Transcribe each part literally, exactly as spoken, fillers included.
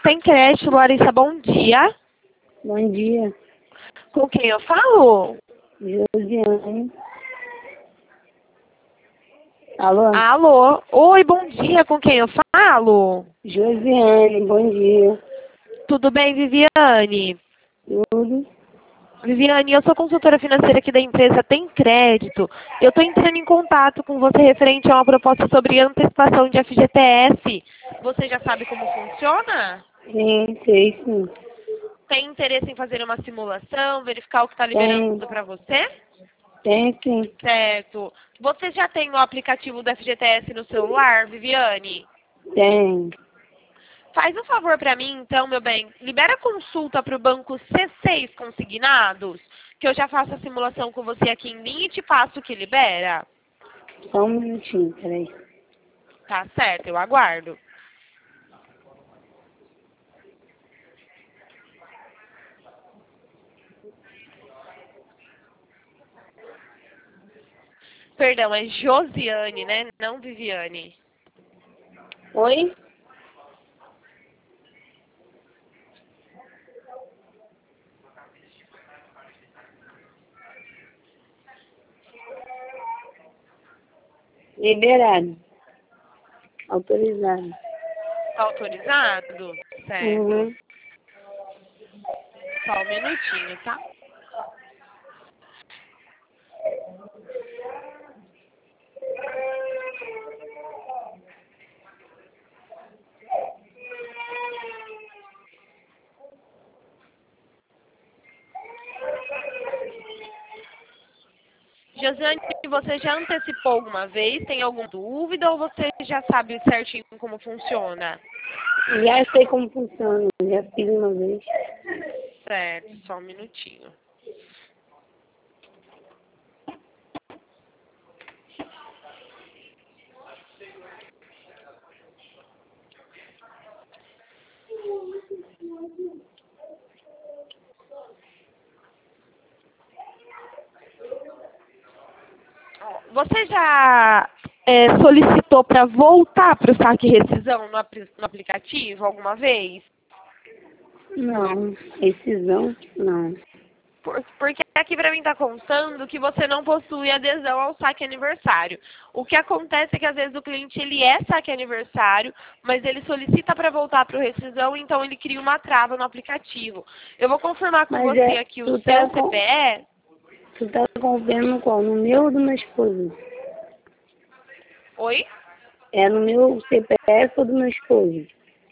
Tem crédito, Larissa, bom dia. Bom dia, Com quem eu falo? Josiane. Alô? Alô? Oi, bom dia, com quem eu falo? Josiane, bom dia. Tudo bem, Viviane? Tudo? Viviane, eu sou consultora financeira aqui da empresa Tem Crédito. Eu estou entrando em contato com você referente a uma proposta sobre antecipação de F G T S. Você já sabe como funciona? Sim, sei sim. Tem interesse em fazer uma simulação, verificar o que está Tem, liberando para você? tem sim. Certo. Você já tem o aplicativo do F G T S no celular, Viviane? Tem. Faz um favor para mim, então, meu bem. Libera a consulta para o banco C seis Consignados, que eu já faço a simulação com você aqui em linha e te passo o que libera. Só um minutinho, peraí. Tá certo, eu aguardo. Perdão, é Josiane, né? Não Viviane. Oi? Liberado. Autorizado. Tá autorizado? Certo. Uhum. Só um minutinho, tá? Josiane, você já antecipou alguma vez? Tem alguma dúvida ou você já sabe certinho como funciona? Já sei como funciona, já fiz uma vez. Certo, só um minutinho. Você já é, solicitou para voltar para o saque e rescisão no, apli- no aplicativo alguma vez? Não, rescisão, não. Por- porque aqui para mim está constando que você não possui adesão ao saque aniversário. O que acontece é que às vezes o cliente ele é saque aniversário, mas ele solicita para voltar para o rescisão, então ele cria uma trava no aplicativo. Eu vou confirmar com Mas você é, aqui o tu seu tá com, C P E. tu tá confiando no qual? No meu ou do meu esposo? Oi? É no meu C P F ou do meu esposo?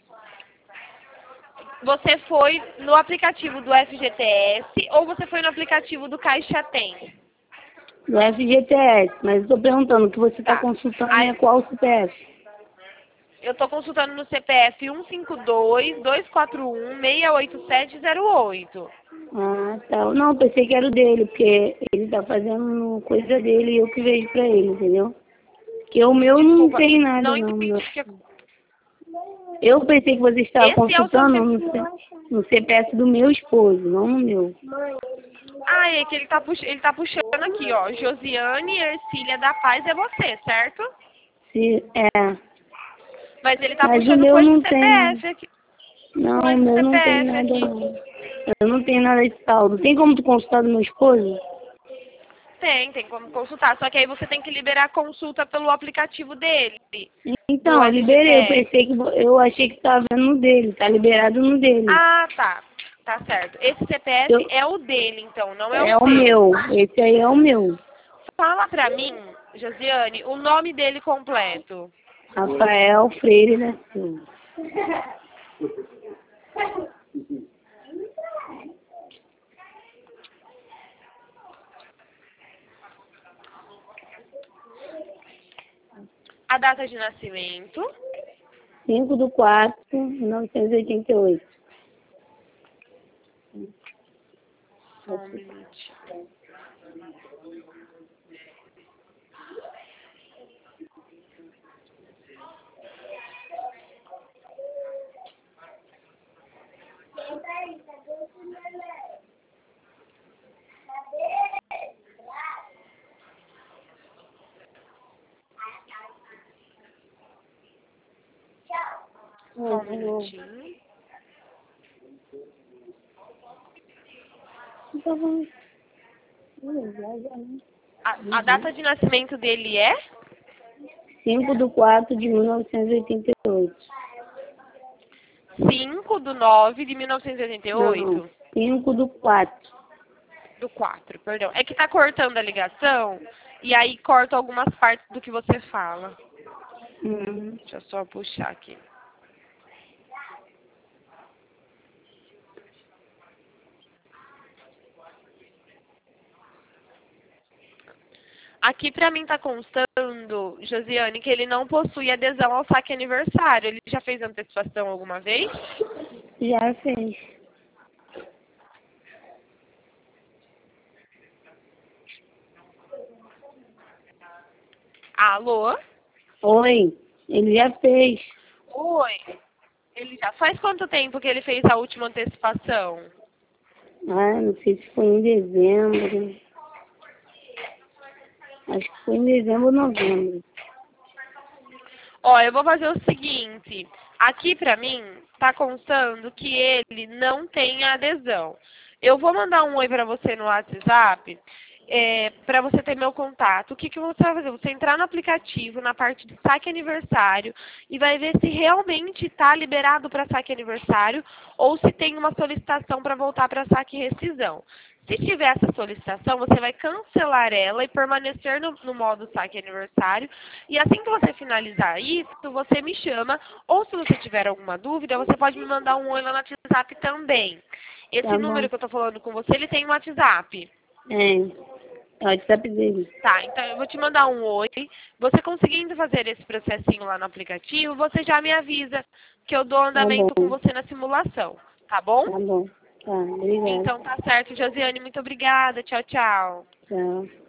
Você foi no aplicativo do F G T S ou você foi no aplicativo do Caixa Tem? Do F G T S, mas eu tô perguntando, o que você está Tá. consultando Aí, é qual C P F? eu estou consultando no C P F um cinco dois, dois quatro um, seis oito sete zero oito. Ah, tá. Não, pensei que era o dele, porque ele tá fazendo coisa dele e eu que vejo pra ele, entendeu? Porque o meu não Desculpa, tem nada, não não. entendi. Meu. Eu pensei que você estava Esse é o seu consultando C P F. no, C- no C P F do meu esposo, não no meu. Ah, é que ele tá, pux... ele tá puxando aqui, ó. Josiane Ercília da Paz é você, certo? Se, é. Mas ele tá Mas o puxando com meu esse não tem. C P F aqui. Não, Com o esse meu não tem C P F nada, aqui. não. Eu não tenho nada de saldo. Tem como tu consultar do meu esposo? Tem, tem como consultar. Só que aí você tem que liberar a consulta pelo aplicativo dele, do Então, eu liberei, eu F G T S. pensei que vo- eu achei que estava no dele, tá liberado no dele. Ah, tá. Tá certo. Esse C P F Eu, é o dele, então, não é o é o seu. meu, esse aí é o meu. Fala pra mim, Josiane, o nome dele completo. Rafael Freire da Silva. A data de nascimento. cinco de quatro de mil novecentos e oitenta e oito. Só um minutinho. Só um Uhum. minutinho. tá bom. Já, já, né? A, a data de nascimento dele é? cinco de quatro de mil novecentos e oitenta e oito. cinco do nove de mil novecentos e oitenta e oito? Não, cinco do quatro. Do quatro, perdão. É que tá cortando a ligação e aí corta algumas partes do que você fala. Uhum. Deixa eu só puxar aqui. Aqui pra mim tá constando, Josiane, que ele não possui adesão ao saque aniversário. Ele já fez antecipação alguma vez? Já fez. Alô? Oi, ele já fez. Oi. Ele já faz quanto tempo que ele fez a última antecipação? Ah, não sei se foi em dezembro. Acho que foi em dezembro ou novembro. Ó, eu vou fazer o seguinte. Aqui pra mim tá constando que ele não tem adesão. Eu vou mandar um oi pra você no WhatsApp, é, para você ter meu contato. O que, que você vai fazer? Você entrar no aplicativo, na parte de saque aniversário, e vai ver se realmente está liberado para saque aniversário ou se tem uma solicitação para voltar para saque e rescisão. Se tiver essa solicitação, você vai cancelar ela e permanecer no, no modo saque aniversário. E assim que você finalizar isso, você me chama. Ou se você tiver alguma dúvida, você pode me mandar um oi lá no WhatsApp também. Esse Tá número bom. que eu estou falando com você, ele tem um WhatsApp. É, é o WhatsApp dele. Tá, então eu vou te mandar um oi. Você conseguindo fazer esse processinho lá no aplicativo, você já me avisa que eu dou Tá andamento com bom, você na simulação. Tá bom? tá bom. Tá, obrigada. Então tá certo, Josiane. Muito obrigada. Tchau, tchau. Tchau.